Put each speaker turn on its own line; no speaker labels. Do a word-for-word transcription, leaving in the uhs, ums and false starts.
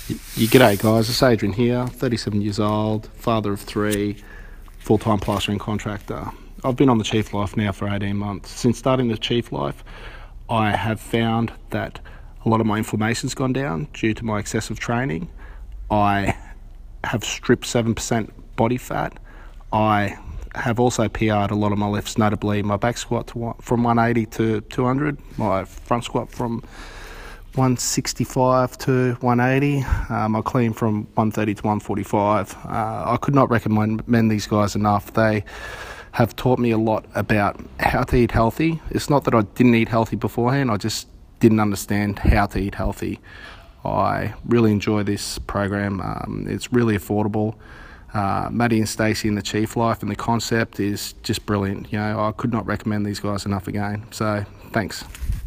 You g'day guys, it's Adrian here, thirty-seven years old, father of three, full-time plastering contractor. I've been on the Chief Life now for eighteen months. Since starting the Chief Life, I have found that a lot of my inflammation's gone down due to my excessive training. I have stripped seven percent body fat. I have also P R'd a lot of my lifts, notably my back squat to one, from one eighty to two hundred, my front squat from one sixty-five to one eighty, um, I clean from one thirty to one forty-five. Uh, I could not recommend these guys enough. They have taught me a lot about how to eat healthy. It's not that I didn't eat healthy beforehand, I just didn't understand how to eat healthy. I really enjoy this program. Um, it's really affordable. Uh, Maddie and Stacey in the Chief Life, and the concept is just brilliant. You know, I could not recommend these guys enough again. So, thanks.